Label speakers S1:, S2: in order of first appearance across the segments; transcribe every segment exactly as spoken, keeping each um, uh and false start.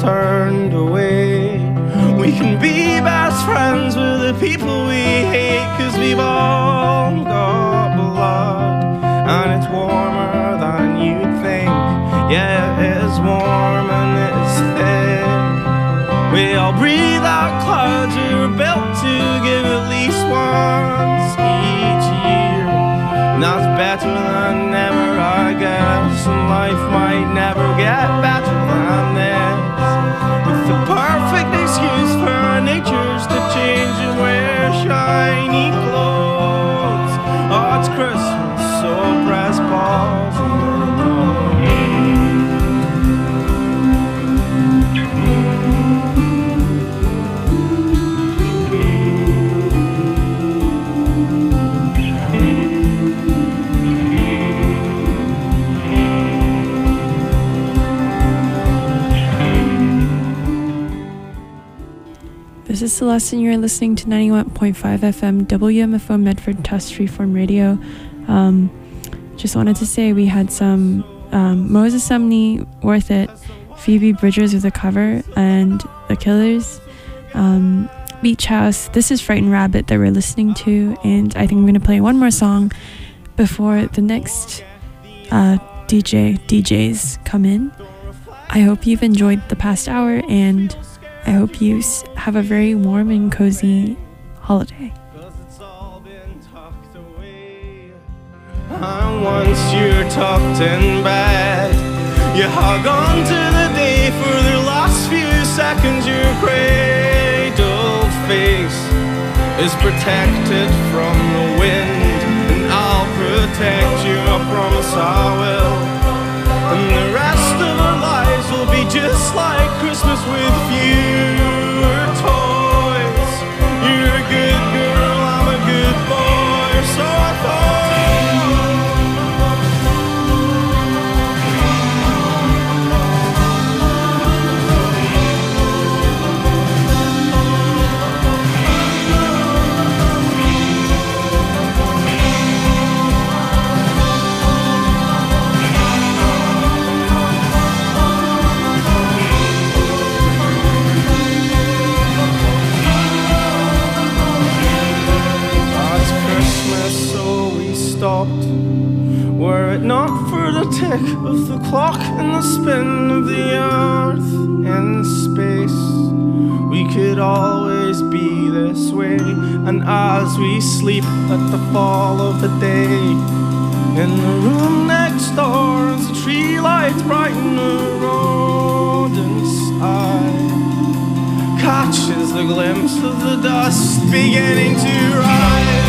S1: turned away. We can be best friends with the people we hate, 'cause we've all got blood, and it's warmer than you'd think. Yeah, it is warm and it's thick. We all breathe out clouds we were built to give at least once each year. And that's better than never, I guess. And life might never get better than this. With the perfect excuse for our natures to change and wear shiny clothes. Oh, it's Christmas, so press pause and
S2: This is Celeste, and you're listening to ninety-one point five F M W M F O Medford Test Freeform Radio. Um, just wanted to say we had some um, Moses Sumney, Worth It, Phoebe Bridgers with a cover, and The Killers, um, Beach House. This is Frightened Rabbit that we're listening to, and I think I'm going to play one more song before the next uh, D J D Js come in. I hope you've enjoyed the past hour, and I hope you have a very warm and cozy holiday.
S1: And once you're tucked in bed, you hug on to the day for the last few seconds. Your cradled face is protected from the wind, and I'll protect you, I promise I will. And the rest of our lives will be just like Christmas with fewer toys. You're a good girl, I'm a good boy, so I thought. Were it not for the tick of the clock and the spin of the earth in space, we could always be this way. And as we sleep at the fall of the day, in the room next door, as the tree lights brighten the rodent's eye catches the glimpse of the dust beginning to rise.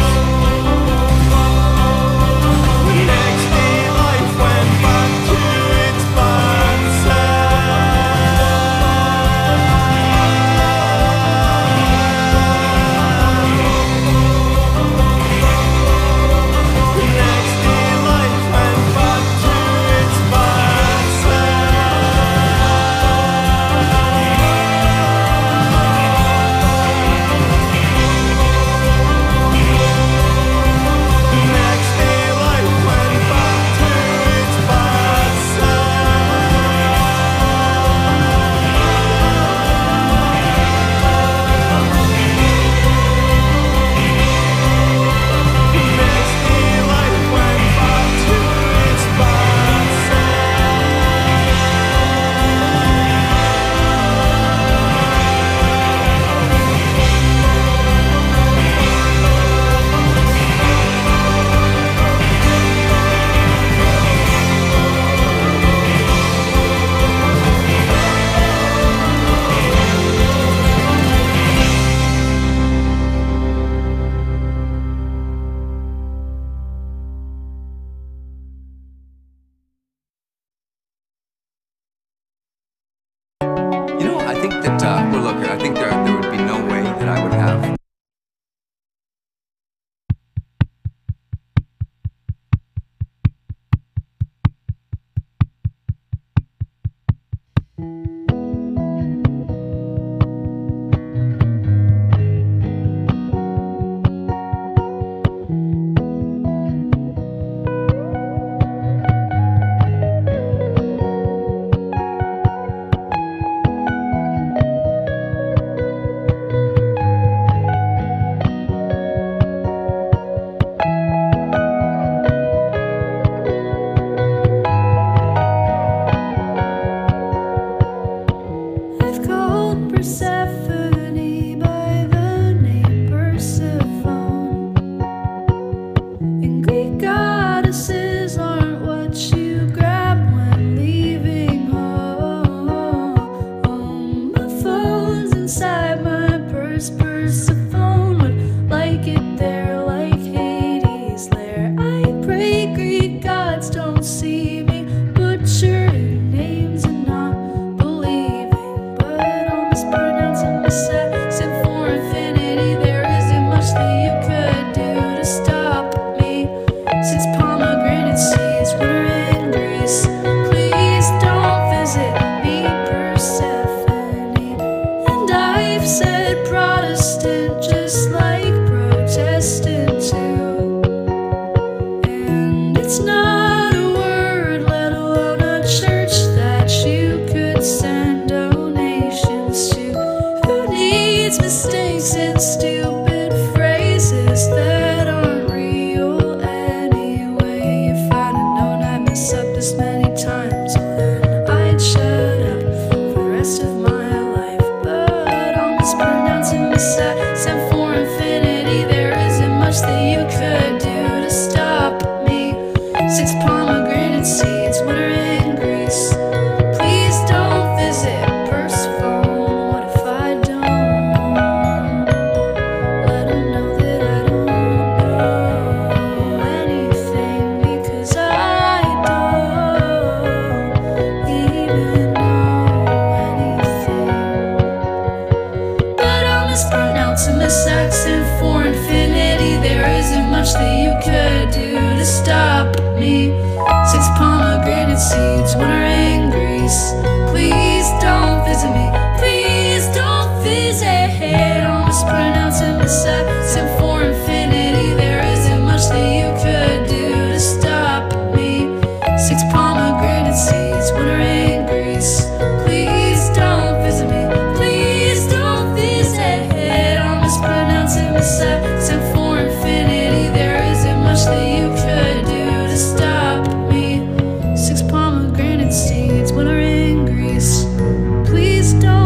S3: send donations to who needs mistakes and stupid phrases that aren't real anyway. If I'd have known I'd mess up this many times, well then I'd shut up for the rest of my life. But I'll just burn down to my sides, and for infinity there isn't much that you could do to stop me. Six pomegranate seeds, winter in Greece. Please don't visit Persephone. What if I don't let him know that I don't know anything? Because I don't even know anything. But I'll miss burn out to miss accent for infinity. There isn't much that you could do to stop me. Six pomegranate seeds, winter in Greece. Please don't visit me. Please don't visit. I'll miss burn out to miss accent for infinity. There isn't much that you could do to stop me. Six pomegranate seeds, winter in Greece. Please don't visit me. Please don't visit. I'll miss burn out to miss accent for infinity. There isn't much that you could do to stop me. Six pomegranate seeds, winter in Greece. Please don't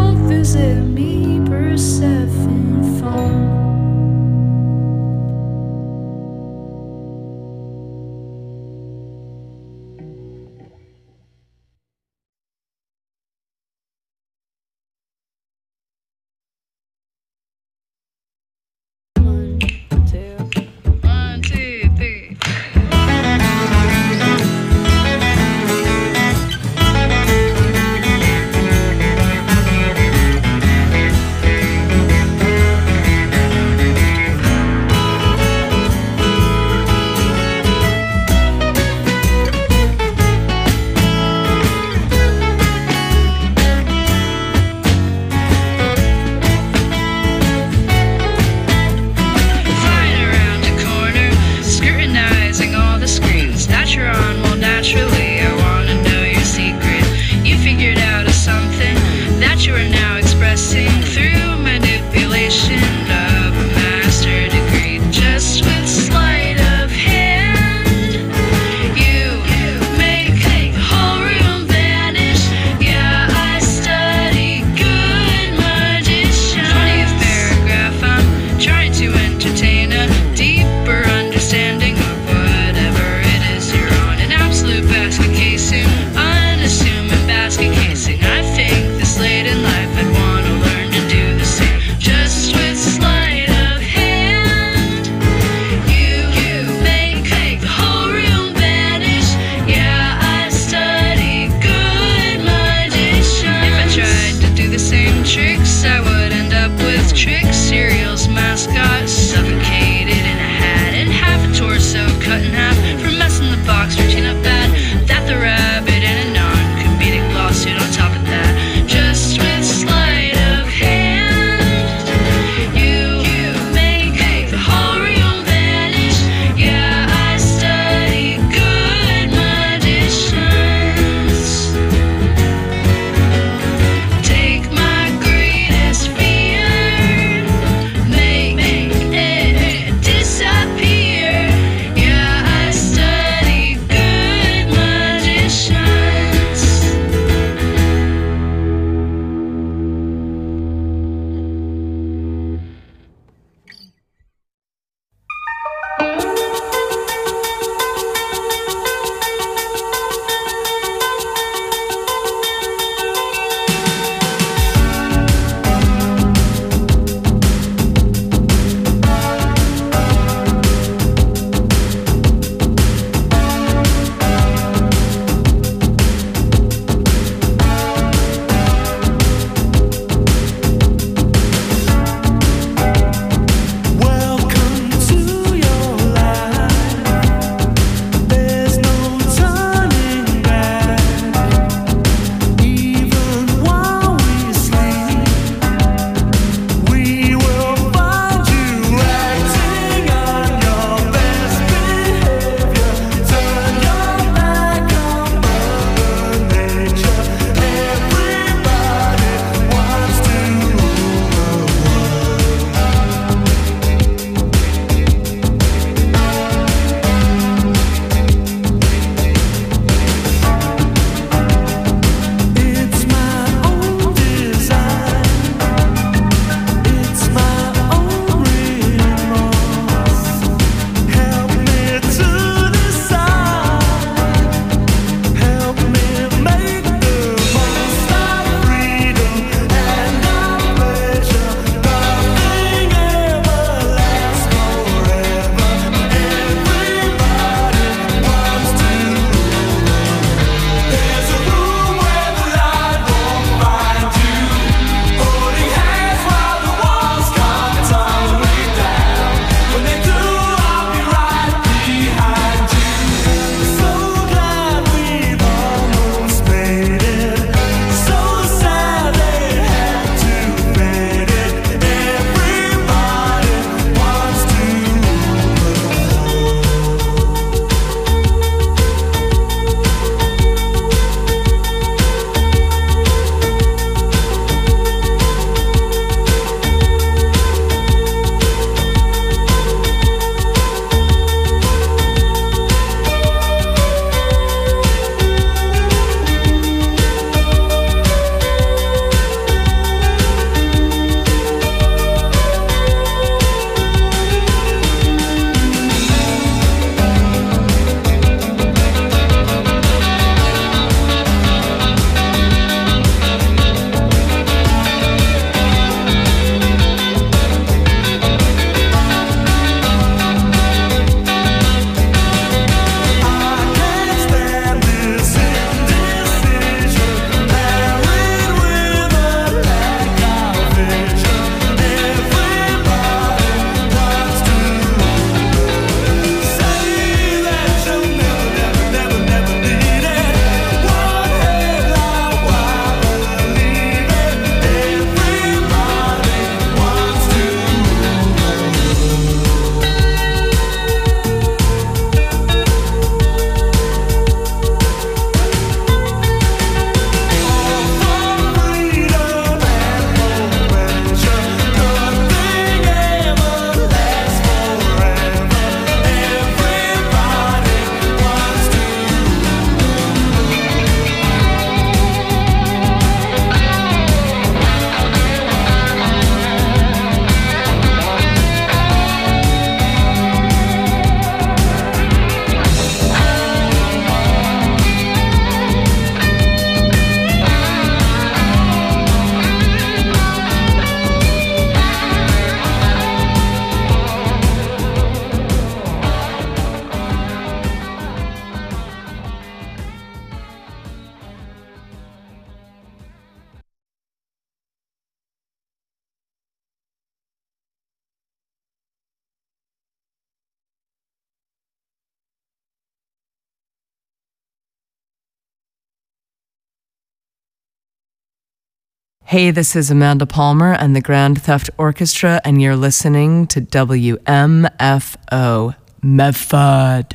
S4: Hey, this is Amanda Palmer and the Grand Theft Orchestra, and you're listening to W M F O Medford.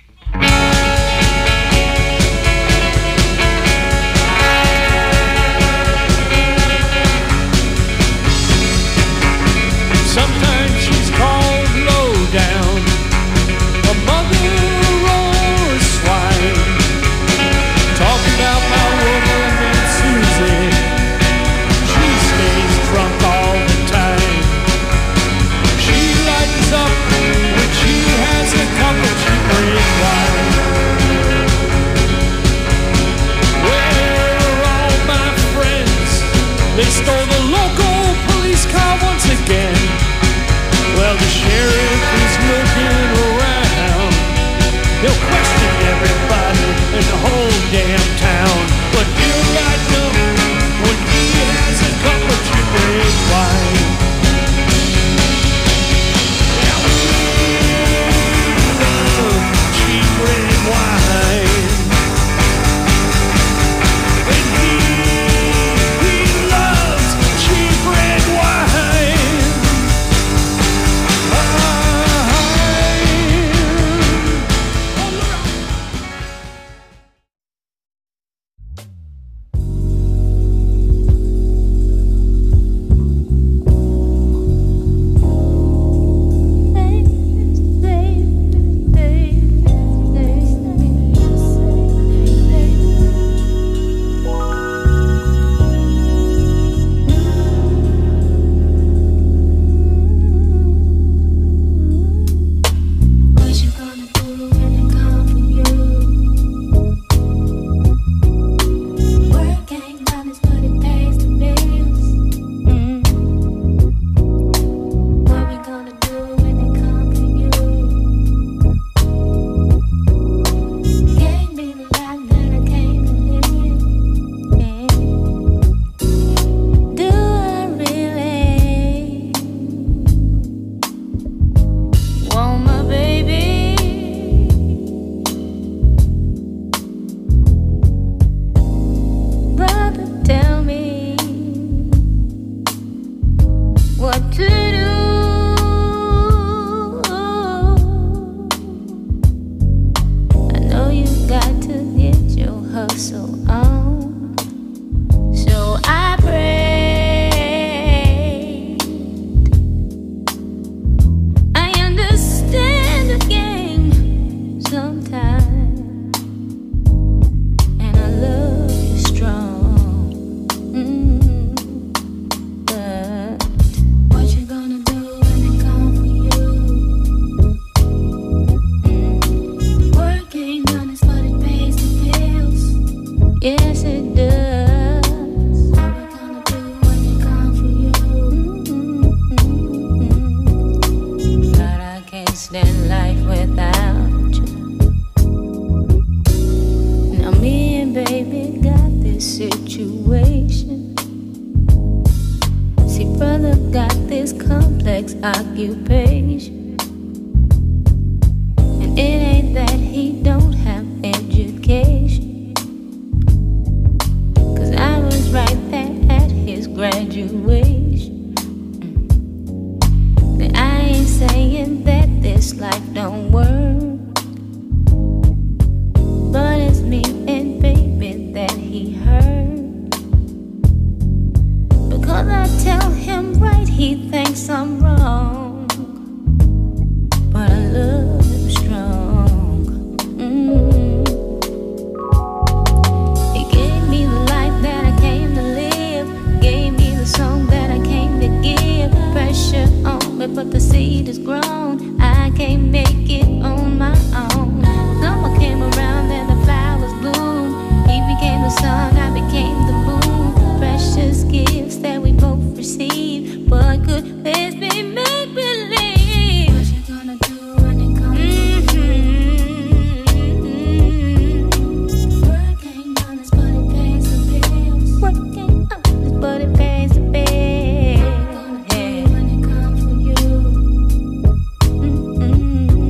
S5: Sometimes she's called low down, a mother or a swine. Talk about my woman and Susie, she stays drunk all the time. She lightens up when she has a cup of cheap red wine. Where are all my friends? They stole the local police car once again. Well, the sheriff is looking around. He'll question everybody in the whole damn town. But he'll lighten up when he has a cup of cheap red wine. Yeah, we love cheap red wine. And he, he loves cheap red wine.
S6: Occupation, and it ain't that he don't have education, 'cause I was right there at his graduation. But I ain't saying that this life don't work, but it's me and baby that he hurt, because I tell him right, he thinks I'm wrong. But I love him strong. Mm. He gave me the life that I came to live, gave me the song that I came to give. Pressure on me, but the seed is grown. I can't make it on my own. Summer came around and the flowers bloomed. He became the sun, I became the moon. Precious gifts that we both received, but could this be make believe? What you gonna do when it comes mm-hmm. Work ain't honest, but it pays the bills. Work ain't honest, but it pays the bills. What you gonna do when it comes for you? Mm-hmm.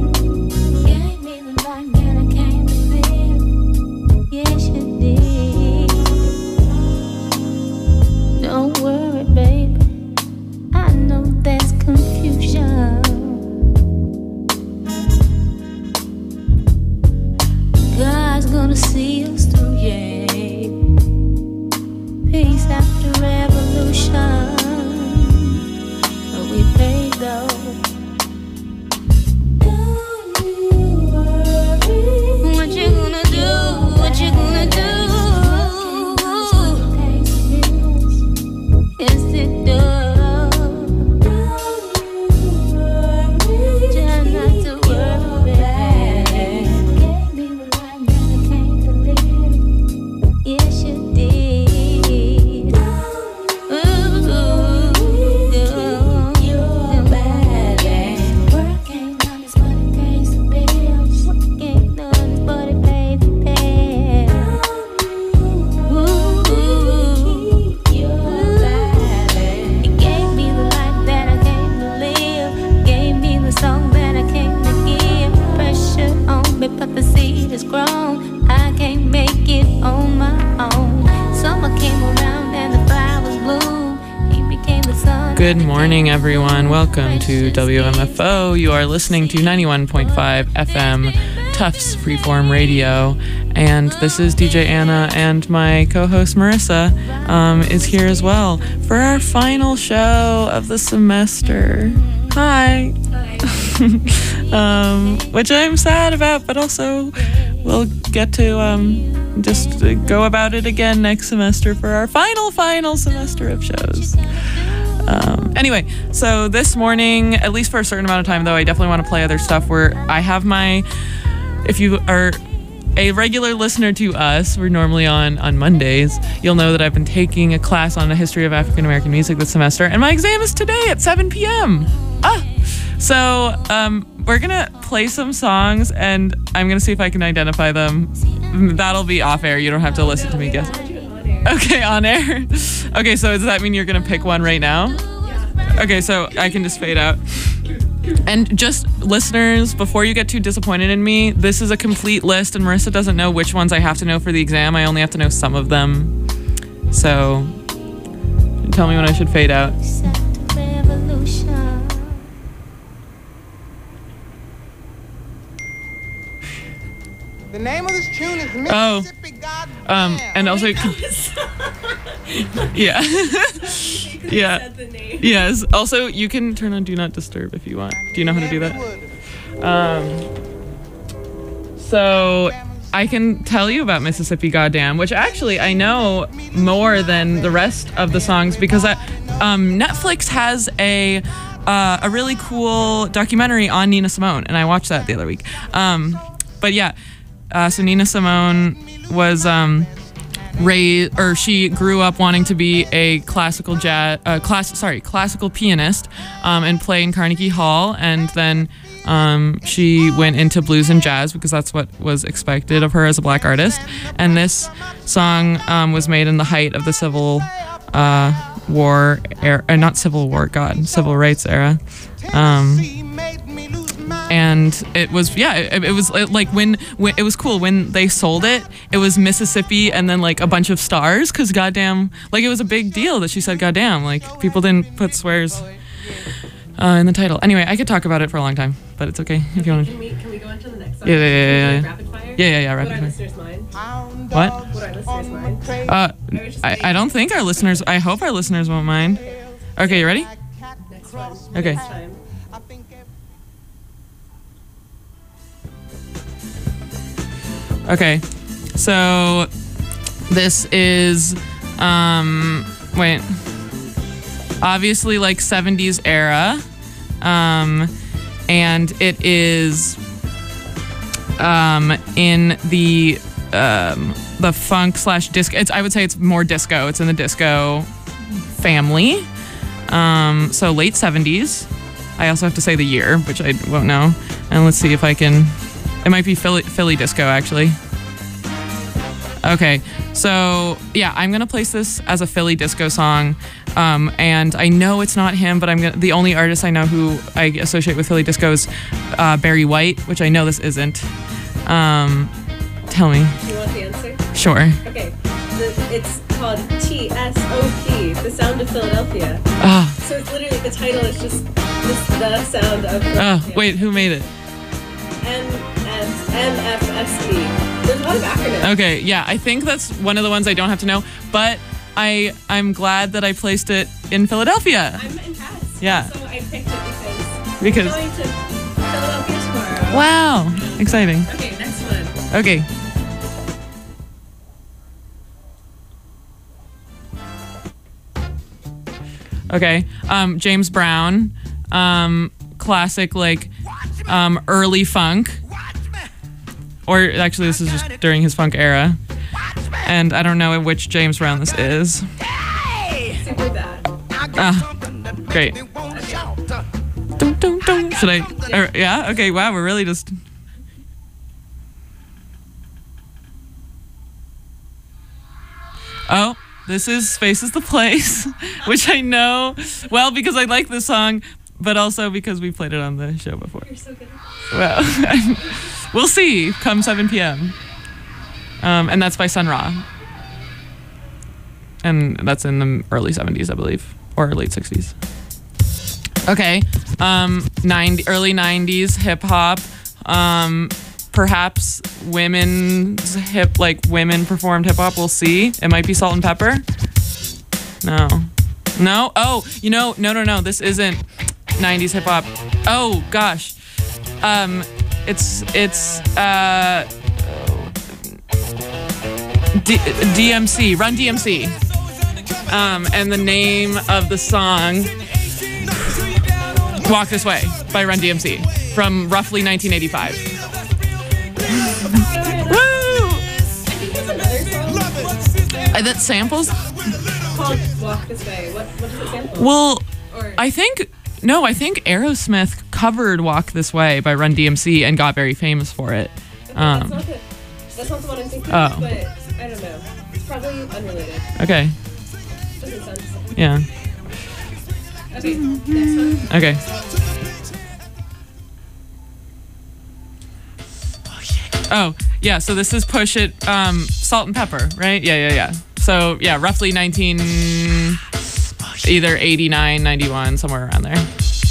S7: Good morning, everyone. Welcome to W M F O. You are listening to ninety-one point five F M Tufts Freeform Radio. And this is D J Anna, and my co-host Marissa um, is here as well for our final show of the semester. Hi. Hi. um, which I'm sad about, but also we'll get to um, just go about it again next semester for our final, final semester of shows. Um, anyway, so this morning, at least for a certain amount of time, though, I definitely want to play other stuff where I have my, if you are a regular listener to us, we're normally on on Mondays, you'll know that I've been taking a class on the history of African American music this semester, and my exam is today at seven p.m. Ah! So um, we're going to play some songs, and I'm going to see if I can identify them. That'll be off air. You don't have to listen to me guess. Okay, on air. Okay, so does that mean you're going to pick one right now? Okay, so I can just fade out. And just listeners, before you get too disappointed in me, this is a complete list, and Marissa doesn't know which ones I have to know for the exam. I only have to know some of them. So tell me when I should fade out.
S8: The name of this tune is
S7: Mississippi Oh, um, and also, yeah, yeah, yes. Also, you can turn on Do Not Disturb if you want. Do you know how to do that? Um, so I can tell you about Mississippi Goddamn, which actually I know more than the rest of the songs because I, um, Netflix has a uh, a really cool documentary on Nina Simone, and I watched that the other week. Um, but yeah. Uh, so Nina Simone was um, raised, or she grew up wanting to be a classical jazz, uh, class, sorry, classical pianist, um, and play in Carnegie Hall. And then um, she went into blues and jazz because that's what was expected of her as a black artist. And this song um, was made in the height of the Civil uh, War era, uh, not Civil War, God, Civil Rights era. Um, And it was, yeah, it, it was like when, when, it was cool when they sold it, it was Mississippi and then like a bunch of stars, because goddamn, like it was a big deal that she said goddamn, like people didn't put swears uh, in the title. Anyway, I could talk about it for a long time, but it's okay if you want to.
S9: Can we, can we go on to the next song?
S7: Yeah, yeah, yeah, yeah. yeah.
S9: Rapid fire?
S7: Yeah, yeah, yeah, rapid
S9: fire. Would our
S7: fire.
S9: listeners mind?
S7: What?
S9: Would our listeners mind?
S7: Uh, I, I don't think our listeners, I hope our listeners won't mind. Okay, you ready?
S9: Next one.
S7: Okay.
S9: Next time.
S7: Okay, so this is, um, wait, obviously like seventies era, um, and it is, um, in the, um, the funk slash disco, it's, I would say it's more disco, it's in the disco family, um, so late seventies. I also have to say the year, which I won't know, and let's see if I can. It might be Philly, Philly disco, actually. Okay, so yeah, I'm gonna place this as a Philly disco song, um, and I know it's not him, but I'm gonna, the only artist I know who I associate with Philly disco is uh, Barry White, which I know this isn't. Um, tell me.
S9: Do you want the answer?
S7: Sure.
S9: Okay, the, it's called T S O P, The Sound of Philadelphia.
S7: Ah.
S9: So it's literally, the title is just, just the sound of Philadelphia.
S7: Oh, wait, who made it?
S9: M F S P. There's a lot of acronyms.
S7: Okay, yeah, I think that's one of the ones I don't have to know, but I, I'm glad that I placed it in Philadelphia.
S9: I'm in Paris.
S7: Yeah.
S9: So I picked it because,
S7: Because
S9: we're going to Philadelphia tomorrow.
S7: Wow, exciting.
S9: Okay, next one.
S7: Okay. Okay, um, James Brown, um, classic like um, early funk. Or actually, this is just during his funk era. And I don't know which James Brown this is.
S9: Super bad.
S7: Ah, great. Dum, dum, dum. Should I? Or, yeah? Okay, wow, we're really just... Oh, this is Space is the Place, which I know well because I like this song, but also because we played it on the show before.
S9: You're so good.
S7: Well, we'll see come seven p.m. Um, and that's by Sun Ra. And that's in the early seventies, I believe, or late sixties. Okay. Um, ninety, early nineties hip hop. Um, perhaps women's hip, like women performed hip hop. We'll see. It might be Salt and Pepper. No. No? Oh, you know, no, no, no. This isn't nineties hip hop. Oh, gosh. Um, it's, it's, uh, D- DMC, Run D M C. Um, and the name of the song, Walk This Way by Run D M C from roughly nineteen eighty-five. Woo! Uh, that samples?
S9: Called Walk This Way. What, what does it sample?
S7: Well,
S9: Or-
S7: I think, no, I think Aerosmith covered Walk This Way by Run D M C and got very famous for it. Um,
S9: that's, not the, that's not the one I'm thinking
S7: oh.
S9: of, but I don't know. It's probably unrelated.
S7: okay,
S9: Doesn't sound the same.
S7: yeah,
S9: Okay, next one.
S7: okay. Oh, yeah, so this is Push It, um, Salt and Pepper, right? Yeah, yeah, yeah. So, yeah, roughly nineteen, either eighty-nine, ninety-one, somewhere around there.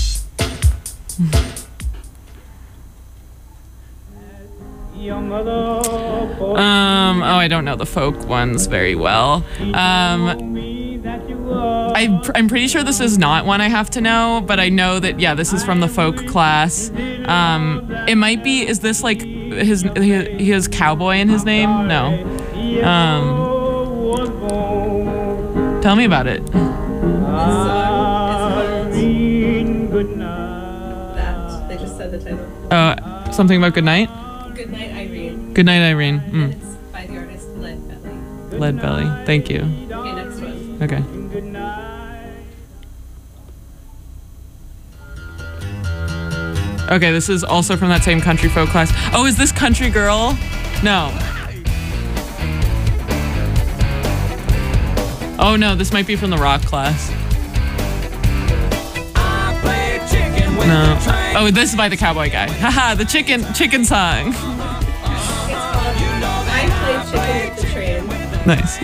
S7: Um, oh, I don't know the folk ones very well. Um, I, I'm pretty sure this is not one I have to know, but I know that, yeah, this is from the folk class. Um, it might be, is this like his, he, he has cowboy in his name? No. Um, tell me about it.
S9: This song is called That. They just said the title.
S7: Uh, something about Good Night?
S9: Good Night, Irene.
S7: Good Night, Irene.
S9: And
S7: Mm.
S9: it's by the artist Lead Belly.
S7: Lead Belly. Thank you.
S9: Okay, next one.
S7: Okay. Okay, this is also from that same country folk class. Oh, is this Country Girl? No. Oh no, this might be from the rock class. No. Oh, this is by the cowboy guy. Haha, the chicken chicken song.
S9: It's called I Played Chicken with the Train.
S7: Nice.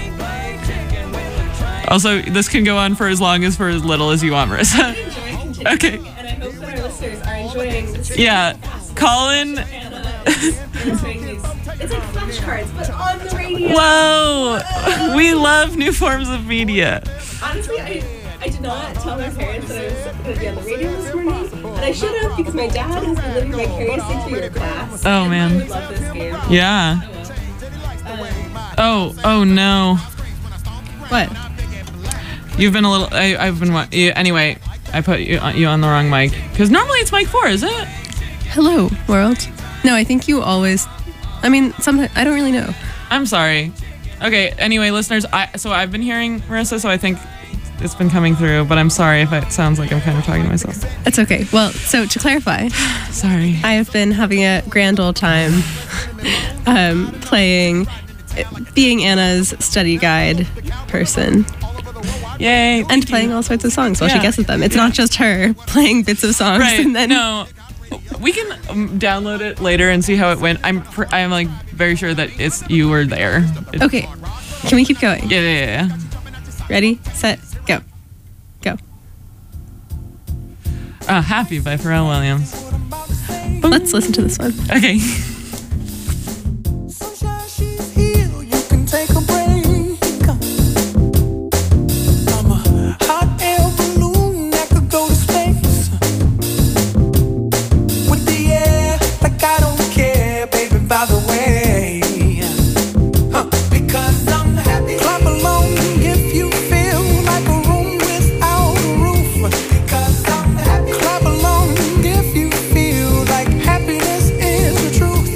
S7: Also, this can go on for as long as for as little as you want, Marissa.
S9: Enjoy continuing,
S7: Okay.
S9: and I hope that our listeners are enjoying this.
S7: Yeah, Colin.
S9: Anna is illustrating these. It's like flashcards, but on the radio.
S7: Whoa! We love new forms of media.
S9: Honestly, I I did not tell my parents that I was going to be on the radio this morning, and I should have because my dad has been living vicariously through your class.
S7: Oh,
S9: and
S7: man.
S9: I would love this game.
S7: Yeah.
S9: Um,
S7: Oh, oh no.
S2: What?
S7: You've been a little. I, I've been. wa- you- Anyway, I put you on, you on the wrong mic because normally it's mic four, is it?
S2: Hello, world. No, I think you always. I mean, sometimes I don't really know.
S7: I'm sorry. Okay. Anyway, listeners, I so I've been hearing Marissa, so I think it's been coming through. But I'm sorry if it sounds like I'm kind of talking to myself.
S2: It's okay. Well, so to clarify,
S7: Sorry.
S2: I have been having a grand old time um, playing, being Anna's study guide person.
S7: Yay.
S2: And playing all sorts of songs while
S7: Yeah.
S2: she guesses them. It's
S7: Yeah.
S2: not just her playing bits of songs
S7: Right.
S2: and then
S7: No. We can um, download it later and see how it went. I'm pr- I'm like very sure that it's you were there. It-
S2: Okay, can we keep going?
S7: Yeah, yeah, yeah.
S2: Ready, set, go. Go.
S7: Uh, Happy by Pharrell Williams.
S2: Let's listen to this one.
S7: Okay.
S10: Sunshine, she's here. You can take a break. I'm a hot air balloon that could go to space. With the air, like I don't care, baby, by the way. Huh. Because I'm happy. Clap along if you feel like a room without a roof. Because I'm happy. Clap along if you feel like happiness is the truth.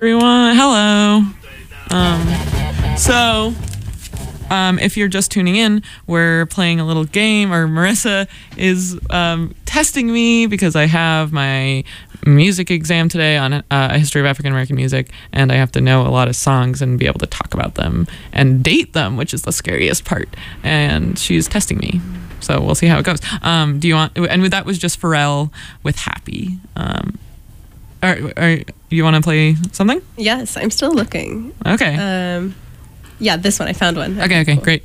S7: everyone. Hello. Um, so, um, if you're just tuning in, we're playing a little game, or Marissa is um, testing me because I have my music exam today on uh, a history of African American music, and I have to know a lot of songs and be able to talk about them and date them, which is the scariest part. And she's testing me, so we'll see how it goes. Um, do you want? And that was just Pharrell with "Happy." Um, are, are you want to play something?
S9: Yes, I'm still looking.
S7: Okay.
S9: Um, yeah, this one. I found one.
S7: Okay. Okay.
S9: Cool.
S7: Great.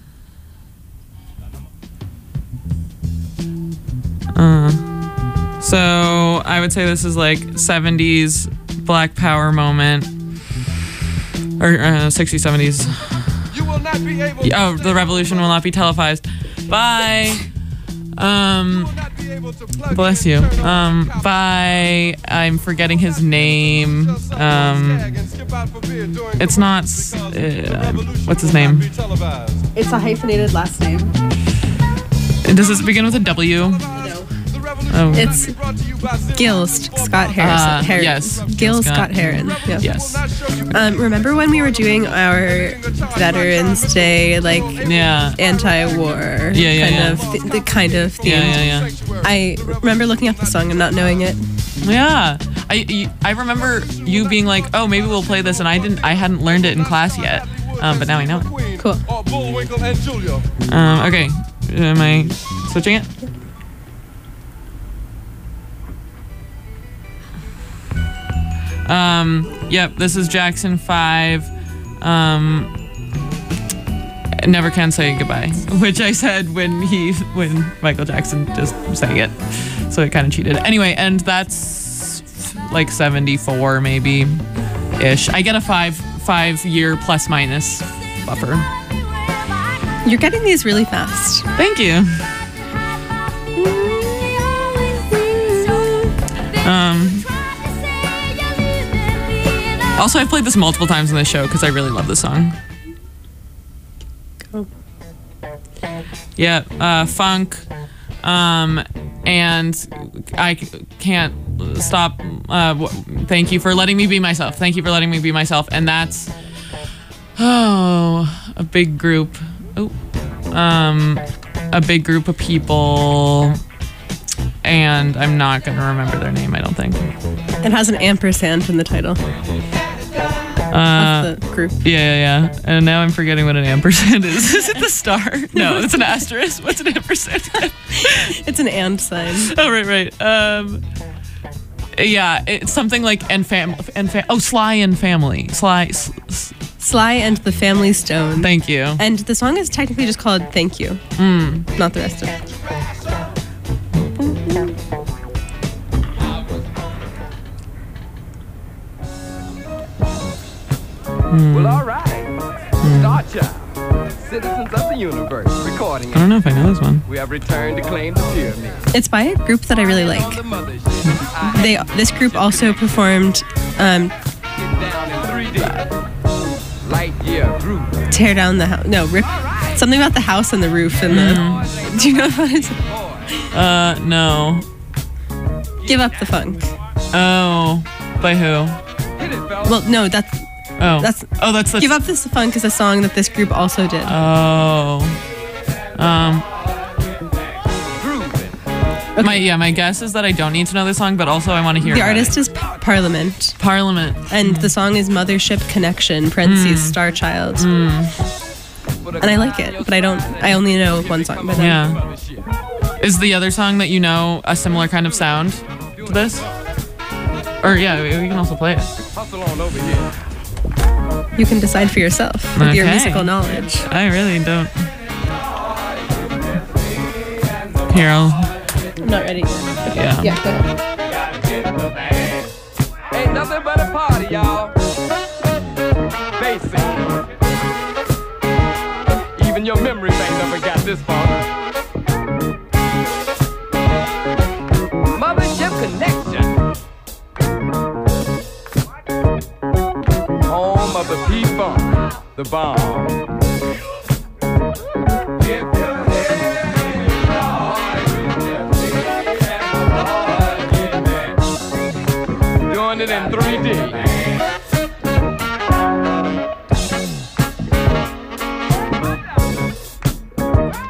S7: Uh. So I would say this is like seventies Black Power moment, or uh, sixties, seventies.
S10: You will not be able
S7: Oh, the revolution will not be televised. Bye. Um, bless you. Um, bye. I'm forgetting his name. Um, it's not. Uh, what's his name?
S9: It's a hyphenated last name.
S7: Does this begin with a W? Oh.
S9: It's Gil Scott Harrison.
S7: Uh,
S9: Heron.
S7: yes.
S9: Gil
S7: Scott.
S9: Scott Heron. Yeah.
S7: Yes.
S9: Um, remember when we were doing our Veterans Day, like
S7: Yeah.
S9: anti-war
S7: Yeah, yeah,
S9: kind
S7: yeah.
S9: of th- the kind of theme?
S7: Yeah, yeah, yeah.
S9: I remember looking up the song and not knowing it.
S7: Yeah, I you- I remember you being like, oh, maybe we'll play this, and I didn't. I hadn't learned it in class yet, um, but now I know it.
S9: Cool.
S7: Um, okay, am I switching it? Um, yep, this is Jackson five. Um, Never Can Say Goodbye, which I said when he when Michael Jackson just sang it, so it kind of cheated. Anyway, and that's like seventy-four maybe ish. I get a five five year plus minus buffer.
S9: You're getting these really fast.
S7: Thank you. Um. Also, I've played this multiple times in the show because I really love the song.
S9: Cool.
S7: Yeah, uh, funk, um, and I c- can't stop. Uh, w- thank you for letting me be myself. Thank you for letting me be myself. And that's oh, a big group. Oh, um, a big group of people, and I'm not gonna remember their name. I don't think.
S9: It has an ampersand in the title.
S7: Uh,
S9: That's the group.
S7: Yeah, yeah, yeah. And now I'm forgetting what an ampersand is. Is it the star? No, it's an asterisk. What's an ampersand?
S9: It's an and sign.
S7: Oh, right, right. Um, yeah, it's something like and fam and fam. Oh, Sly and Family. Sly. S- s-
S9: Sly and the Family Stone.
S7: Thank you.
S9: And the song is technically just called Thank You.
S7: Mm.
S9: Not the rest of it.
S11: Well, all right. Star Child, citizens of the universe, recording.
S7: I don't know if I know this one.
S11: We have returned to claim the pyramid.
S9: It's by a group that I really like. They this group also performed um,
S11: Light year groove.
S9: Tear Down the House. No, rip something about the house and the roof and the. Do you know what it's?
S7: Uh, no.
S9: Give Up the Funk.
S7: Oh, by who?
S9: Well, no, that's.
S7: Oh,
S9: That's
S7: oh, that's the.
S9: Give Up the Funk is a song that this group also did.
S7: Oh, um.
S9: Okay.
S7: My yeah, my guess is that I don't need to know this song, but also I want to hear.
S9: The
S7: about
S9: artist
S7: it.
S9: is P- Parliament.
S7: Parliament,
S9: and the song is Mothership Connection (parentheses
S7: Mm.
S9: Star Child),
S7: Mm.
S9: and I like it, but I don't. I only know one song by them.
S7: Yeah. Is the other song that you know a similar kind of sound to this? Or yeah, we we can also play it.
S11: Hustle on over here.
S9: You can decide for yourself with your
S7: Okay.
S9: musical knowledge.
S7: I really don't. Here, I'll.
S9: I'm not ready.
S7: Yeah.
S9: Yeah. Go ahead.
S11: Ain't nothing but a party, y'all. Basic. Even your memory bank never got this far. Mothership Connection. Home of the P-Funk, the bomb. Doing it in three D.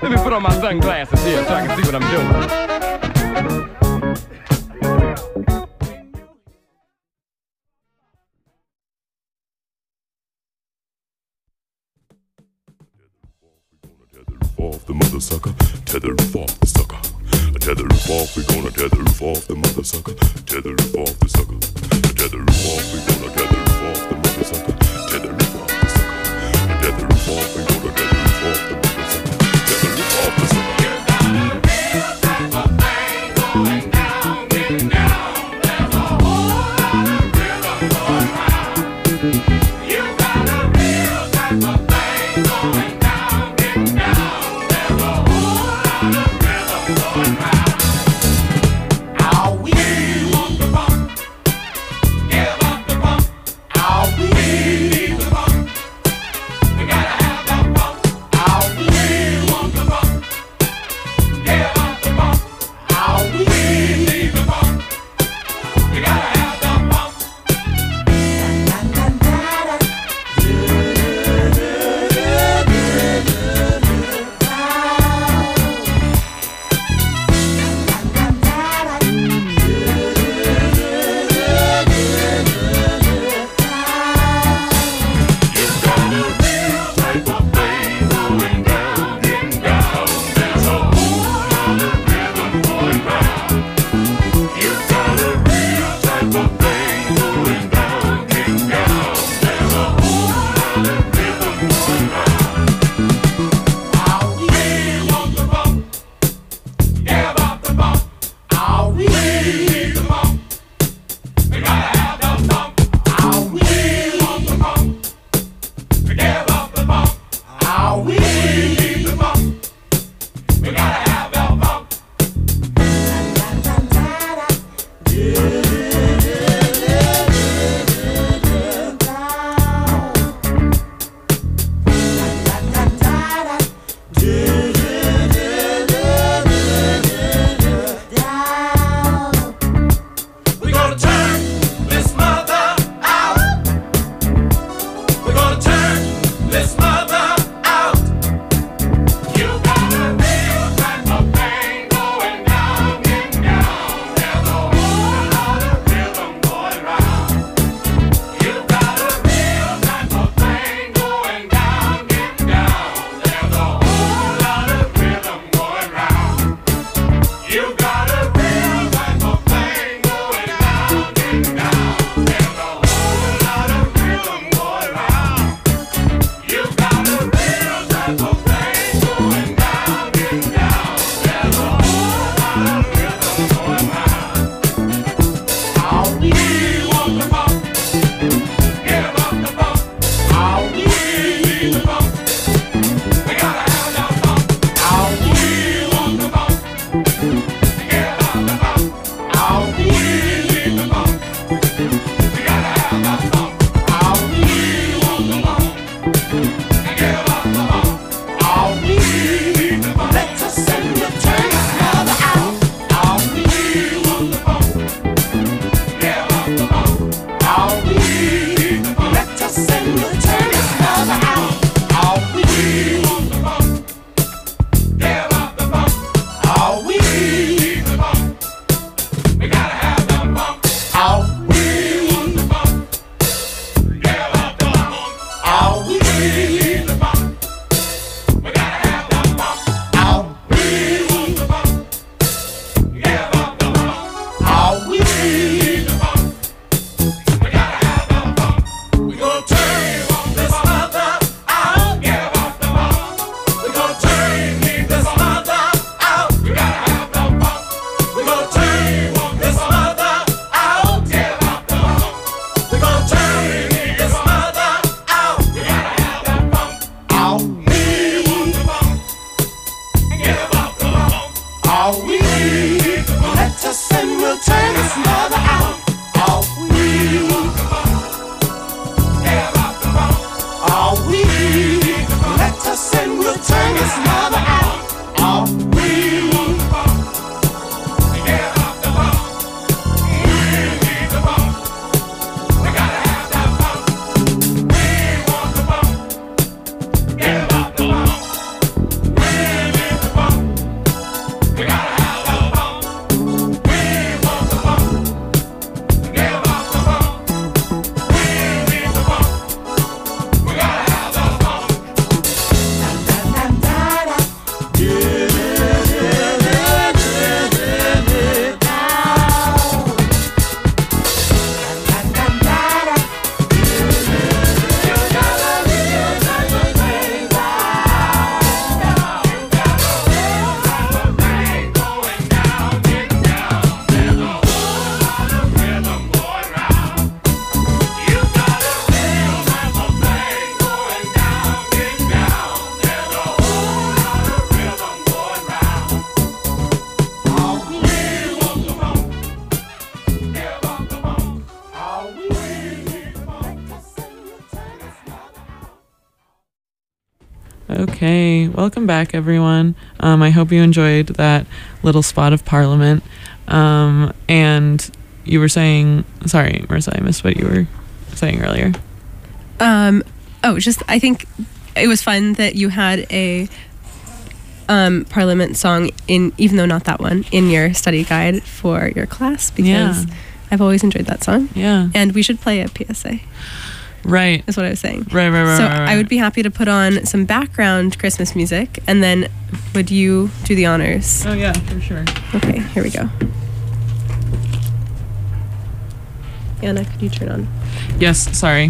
S11: Let me put on my sunglasses here so I can see what I'm doing.
S12: Off the mother sucker, tether roof off the sucker. A tether roof off, we gonna tether roof off the mother sucker. Tether roof off the sucker. A tether roof off, we gonna tether roof off the mother sucker. Tether roof off the sucker. A tether roof off, we gonna tether roof off the mother sucker. Tether roof off the sucker. You got a real type of thing going down, getting down. There's a whole lot of rhythm going round. You got a real type of thing going down, getting down.
S10: We
S7: Okay, welcome back, everyone. Um, I hope you enjoyed that little spot of Parliament. Um, and you were saying, sorry, Marissa, I missed what you were saying earlier.
S13: Um, oh, just I think it was fun that you had a um, Parliament song in, even though not that one, in your study guide for your class, because
S7: Yeah.
S13: I've always enjoyed that song.
S7: Yeah.
S13: And we should play a P S A.
S7: Right.
S13: Is what I was saying.
S7: Right, right, right.
S13: So
S7: right, right.
S13: I would be happy to put on some background Christmas music, and then would you do the honors?
S7: Oh, yeah, for sure.
S13: Okay, here we go. Anna, could you turn on?
S7: Yes, sorry.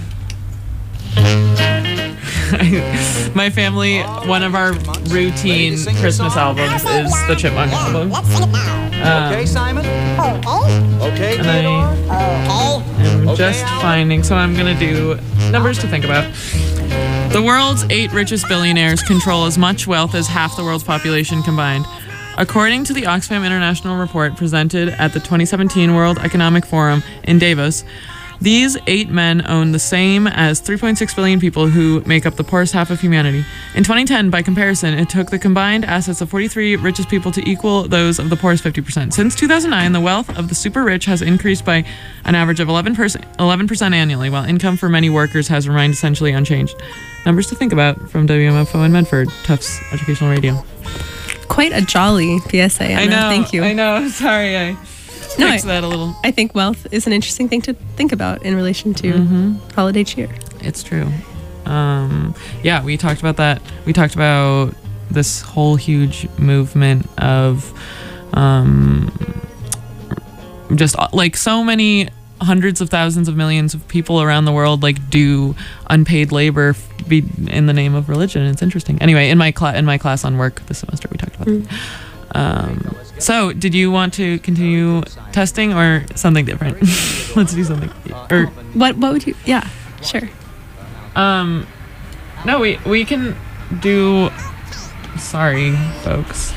S7: My family, one of our routine Christmas albums is the Chipmunk album.
S14: Let's sing it now.
S7: Um,
S14: Okay, Simon? Okay. Okay,
S7: and I am
S14: Okay.
S7: just finding, so I'm going to do numbers to think about. The world's eight richest billionaires control as much wealth as half the world's population combined. According to the Oxfam International report presented at the twenty seventeen World Economic Forum in Davos, these eight men own the same as three point six billion people who make up the poorest half of humanity. In twenty ten, by comparison, it took the combined assets of forty-three richest people to equal those of the poorest fifty percent. Since two thousand nine, the wealth of the super rich has increased by an average of eleven percent annually, while income for many workers has remained essentially unchanged. Numbers to think about from W M F O in Medford, Tufts Educational Radio.
S13: Quite a jolly P S A, Anna.
S7: I know.
S13: Thank you.
S7: I know. Sorry, I
S13: No,
S7: fixed
S13: I-
S7: that a little.
S13: I think wealth is an interesting thing to think about in relation to
S7: Mhm.
S13: holiday cheer.
S7: It's true. Um, yeah, we talked about that. We talked about this whole huge movement of um, just uh, like so many hundreds of thousands of millions of people around the world like do unpaid labor f- be in the name of religion. It's interesting. Anyway, in my class in my class on work this semester, we talked about
S13: Mm.
S7: that. Um, so, did you want to continue testing or something different? Let's do something. Or
S13: What what would you yeah, sure.
S7: um, no, we we can do. Sorry, folks.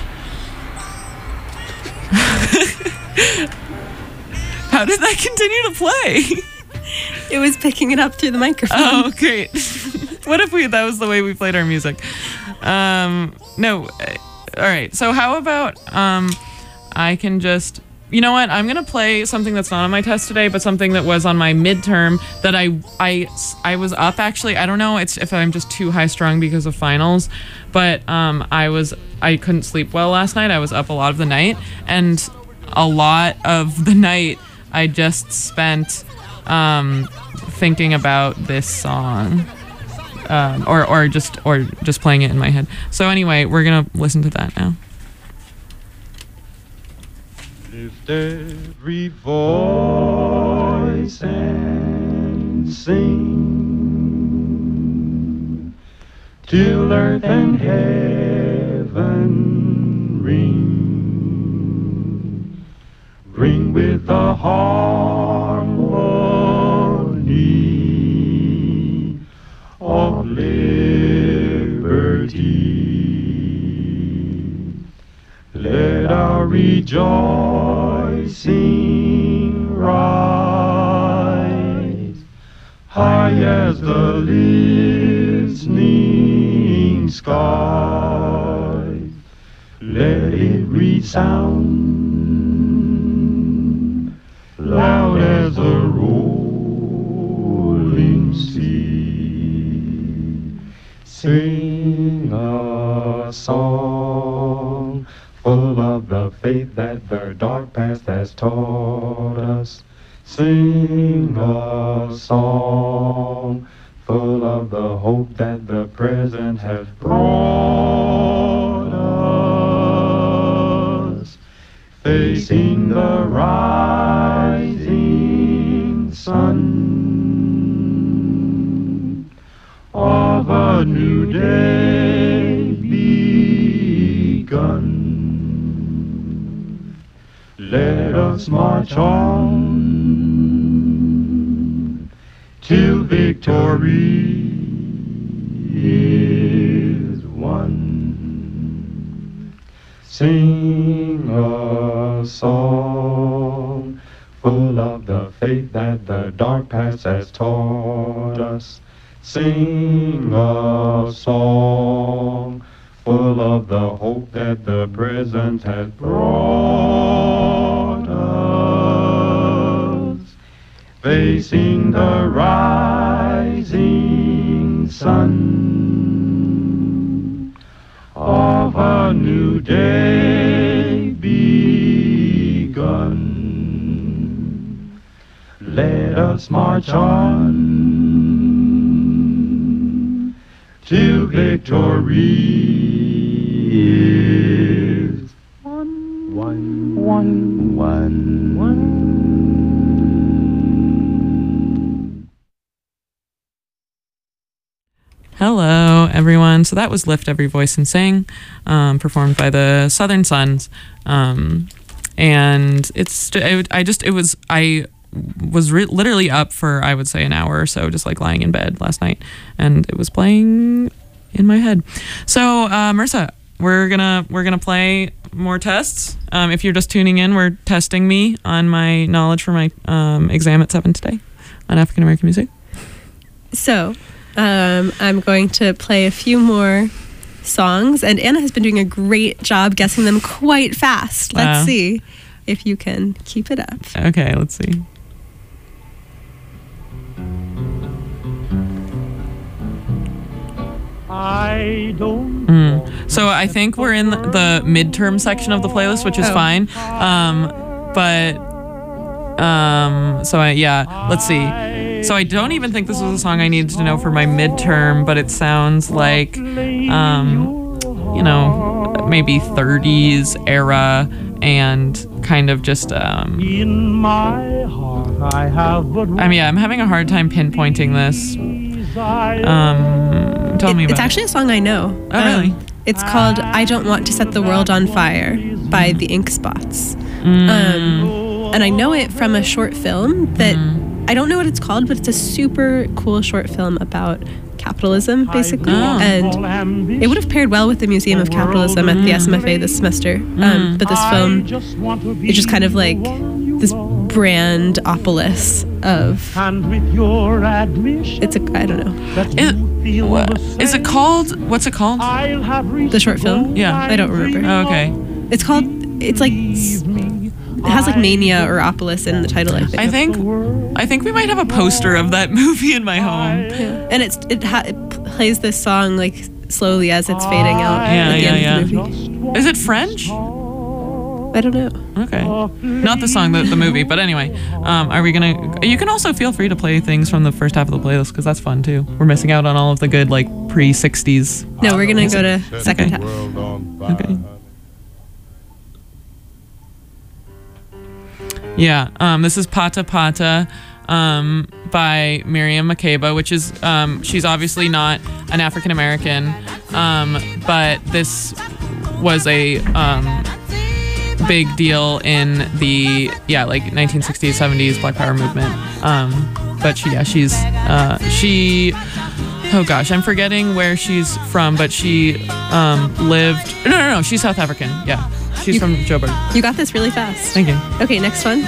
S7: How did that continue to play?
S13: It was picking it up through the microphone.
S7: Oh, great. What if we that was the way we played our music? Um, no. uh, All right. So how about um, I can just, you know what? I'm gonna play something that's not on my test today, but something that was on my midterm that I I I was up actually. I don't know. It's if I'm just too high strung because of finals, but um, I was I couldn't sleep well last night. I was up a lot of the night, and a lot of the night I just spent um, thinking about this song. Um, or, or just or just playing it in my head. So anyway, we're gonna listen to that now.
S15: Lift every voice and sing till earth and heaven ring. Ring with the harmony of liberty. Let our rejoicing rise high as the listening sky. Let it resound loud as a rolling sea. Sing a song full of the faith that the dark past has taught us. Sing a song full of the hope that the present has brought facing the rising sun of a new day begun. Let us march on till victory is won. Sing a song full of the faith that the dark past has taught us. Sing a song full of the hope that the present has brought us. Facing the rising sun of a new day begun. Let us march on till victory is won, won, won, won, won.
S7: Hello, everyone. So that was Lift Every Voice and Sing, um, performed by the Southern Sons. Um, and it's, I, I just, it was, I was re- literally up for, I would say, an hour or so, just like lying in bed last night. And it was playing in my head. So, uh, Marissa, we're gonna, we're gonna play more tests. Um, if you're just tuning in, we're testing me on my knowledge for my um, exam at seven today on African American music.
S13: So, Um, I'm going to play a few more songs, and Anna has been doing a great job guessing them quite fast. Let's
S7: Wow.
S13: see if you can keep it up.
S7: Okay, let's see.
S15: I don't
S7: Mm. So I think we're in the midterm section of the playlist, which is
S13: Oh.
S7: fine. Um, but um, so I, yeah, let's see. So I don't even think this was a song I needed to know for my midterm, but it sounds like, um, you know, maybe thirties era and kind of just. Um,
S15: in my heart I have but
S7: I mean, yeah, I'm having a hard time pinpointing this. Um, tell
S13: It-
S7: me about
S13: it's actually a song I know.
S7: Oh, really?
S13: Um, it's called I Don't Want to Set the World on Fire by the Ink Spots.
S7: Mm.
S13: Um, and I know it from a short film that
S7: Mm.
S13: I don't know what it's called, but it's a super cool short film about capitalism, basically.
S7: Oh.
S13: And it would have paired well with the Museum of Capitalism at the S M F A this semester. Um, but this film is just kind of like this brandopolis of.
S15: And with your admission,
S13: it's a I don't know.
S7: It, what, is it called? What's it called?
S13: The short film?
S7: Yeah,
S13: I don't remember.
S7: Oh, okay.
S13: It's called. It's like. It has like Mania or Opolis in the title. I think.
S7: I think. I think we might have a poster of that movie in my home.
S13: Yeah. And it's it, ha- it plays this song like slowly as it's fading out
S7: Yeah,
S13: at the
S7: yeah,
S13: end
S7: yeah.
S13: of the movie.
S7: Is it French?
S13: I don't know.
S7: Okay. Not the song, the, the movie. But anyway, um, are we gonna? You can also feel free to play things from the first half of the playlist because that's fun too. We're missing out on all of the good like pre sixties.
S13: No, we're gonna go to second half.
S7: Okay. Yeah, um, this is Pata Pata um, by Miriam Makeba, which is, um, she's obviously not an African American, um, but this was a um, big deal in the, yeah, like nineteen sixties, seventies Black Power movement. Um, but she, yeah, she's, uh, she, oh gosh, I'm forgetting where she's from, but she um, lived, no, no, no, she's South African, yeah. She's
S13: You-
S7: from Joburg.
S13: You got this really fast.
S7: Thank you.
S13: Okay, next one.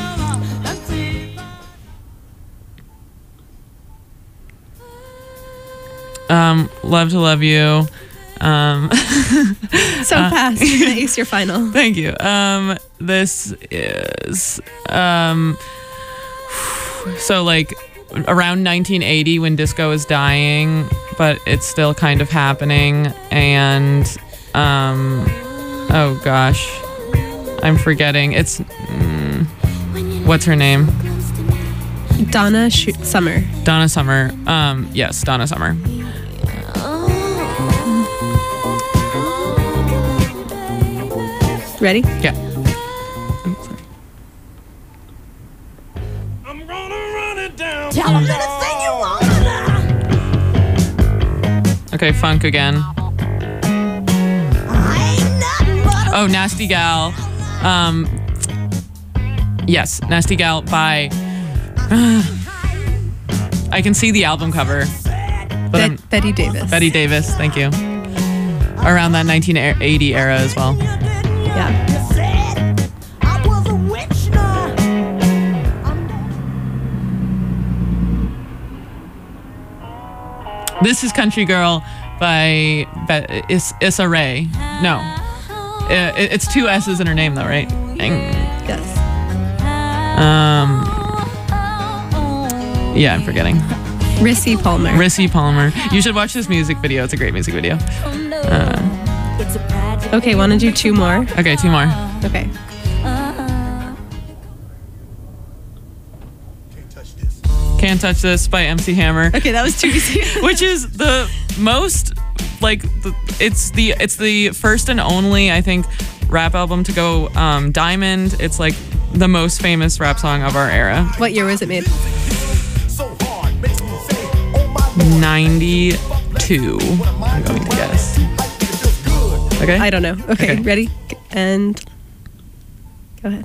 S7: Um, love to love you. Um,
S13: So
S7: uh,
S13: fast. You're gonna ace your final.
S7: Thank you. Um, this is um, so like around nineteen eighty when disco is dying, but it's still kind of happening. And um, oh gosh, I'm forgetting. It's mm, what's her name?
S13: Donna Sh- Summer.
S7: Donna Summer. Um, yes, Donna Summer.
S13: Ready?
S7: Yeah. Okay, funk again. Oh, Nasty Gal. Um, yes, Nasty Gal by... I can see the album cover. But
S13: Bet-
S7: I'm-
S13: Betty Davis.
S7: Betty Davis, thank you. Around that nineteen eighty era as well.
S13: Yeah.
S7: This is Country Girl by Be- Is- Issa Rae. No. Uh, it- it's two S's in her name, though, right?
S13: Yes.
S7: Um. Yeah, I'm forgetting.
S13: Rissy Palmer.
S7: Rissy Palmer. You should watch this music video. It's a great music video. Uh,
S13: Okay, want to do two more?
S7: okay, two more.
S13: Okay.
S7: Can't Touch This by M C Hammer.
S13: Okay, that was too easy.
S7: Which is the most, like, the, it's the it's the first and only, I think, rap album to go um, diamond. It's like the most famous rap song of our era.
S13: What year was it made?
S7: ninety-two, I'm going to guess. Okay?
S13: I don't know. Okay,
S7: Okay.
S13: ready? And go ahead.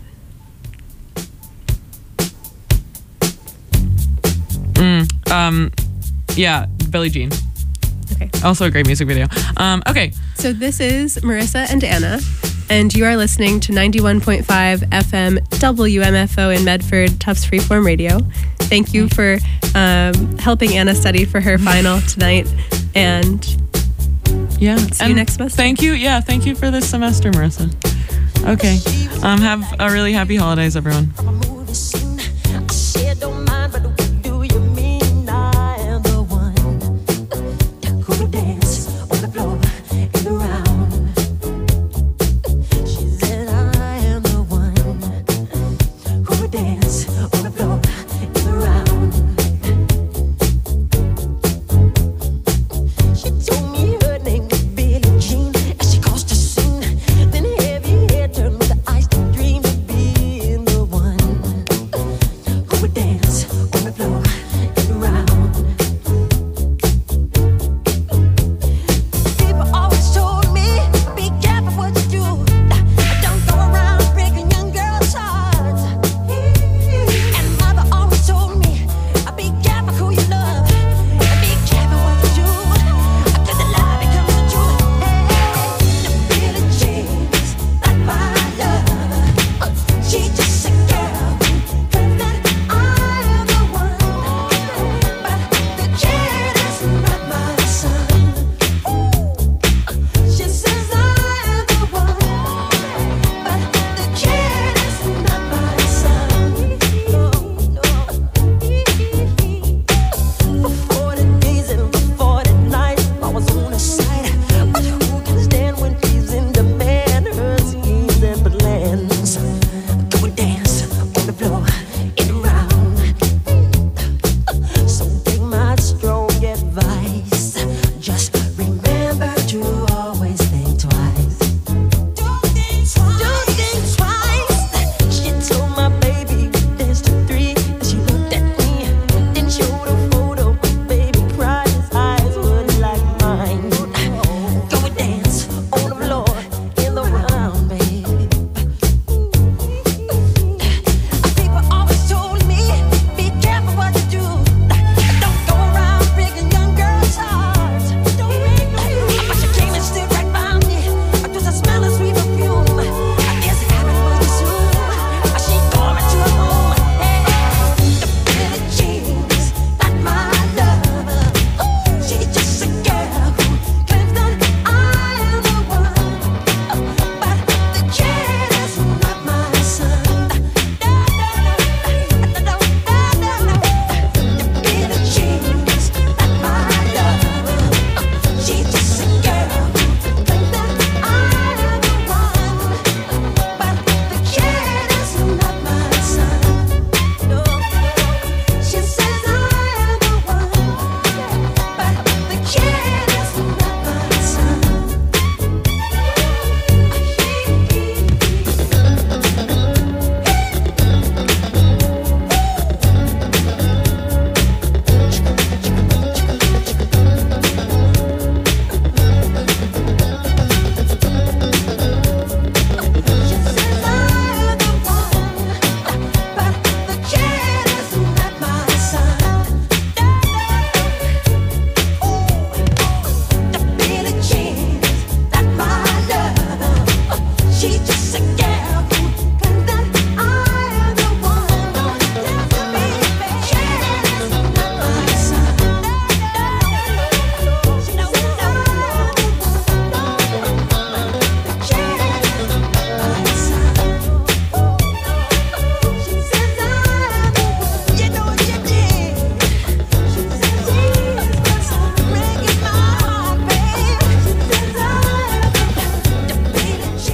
S7: Mm, um, yeah, Billie Jean.
S13: Okay.
S7: Also a great music video. Um, okay.
S13: So this is Marissa and Anna, and you are listening to ninety-one point five F M W M F O in Medford, Tufts Freeform Radio. Thank you for um, helping Anna study for her final tonight, and
S7: yeah,
S13: see
S7: and
S13: you next semester.
S7: Thank you. Yeah, thank you for this semester, Marissa. Okay. Um, have a really happy holidays, everyone.